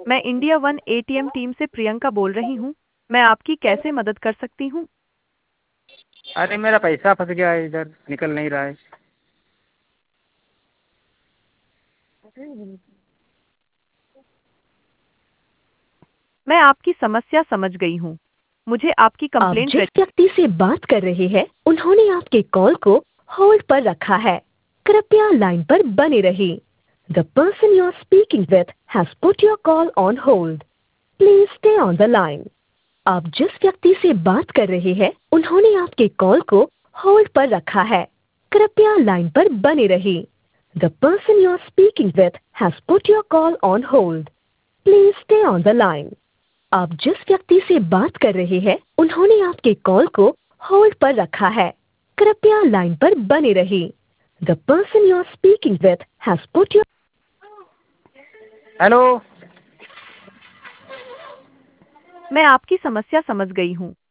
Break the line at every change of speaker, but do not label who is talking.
मैं India one ATM team से प्रियंका बोल रही हूँ। मैं आपकी कैसे मदद कर सकती हूँ?
अरे मेरा पैसा फंस गया है, इधर निकल नहीं रहा है।
मैं आपकी समस्या समझ गई हूँ। मुझे आपकी
आप
कंप्लेंट
जिस व्यक्ति से बात कर रहे हैं उन्होंने आपके कॉल को होल्ड पर रखा है। कृपया लाइन पर बने रहिए। The person you are speaking with has put your call on hold. Please stay on the line. आप जिस व्यक्ति से बात कर रहे हैं उन्होंने आपके कॉल को होल्ड पर रखा है। कृपया लाइन पर बने रहिए। The person you are speaking with has put your call on hold. Please stay on the line. आप जिस व्यक्ति से बात कर रहे हैं उन्होंने आपके कॉल को होल्ड पर रखा है। कृपया लाइन पर बने रहिए। The person you are speaking with has put your
hello.
मैं आपकी समस्या समझ गई हूँ।